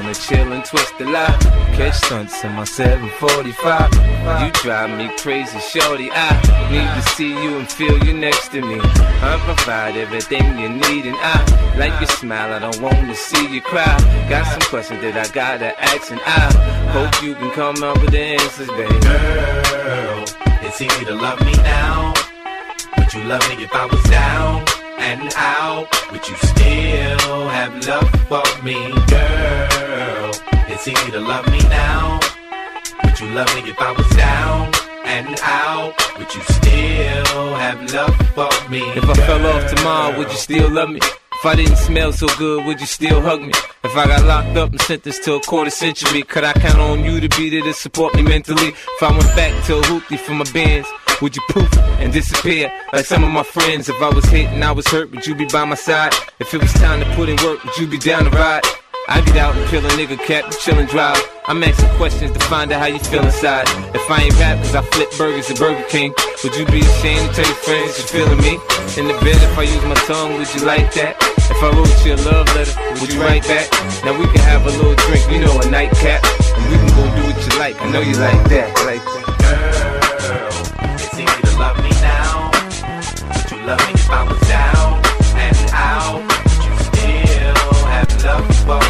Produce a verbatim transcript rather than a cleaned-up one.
wanna chill and twist the lie. Catch stunts in my seven forty-five. You drive me crazy, shorty. I need to see you and feel you next to me. I provide everything you need, and I like your smile. I don't wanna see you cry. Got some questions that I gotta ask, and I hope you can come up with the answers, baby. Girl, it's easy to love me now. Would you love me if I was down and out? Would you still have love for me? Girl, it's easy to love me now. Would you love me if I was down and out? Would you still have love for me? If I fell off tomorrow, would you still love me? If I didn't smell so good, would you still hug me? If I got locked up and sentenced to a quarter century, could I count on you to be there to support me mentally? If I went back to a hoopty for my bands, would you poof and disappear like some of my friends? If I was hit and I was hurt, would you be by my side? If it was time to put in work, would you be down to ride? I get out and kill a nigga cap, you chillin' drive. I'm asking questions to find out how you feel inside. If I ain't rap cause I flip burgers at Burger King, would you be ashamed to tell your friends you're feeling me? In the bed if I use my tongue, would you like that? If I wrote you a love letter, would you write back? Now we can have a little drink, you know, a nightcap, and we can go do what you like. I know you like that, like that. Girl, it's easy to love me now. Would you love me if I was down and out? Would you still have love for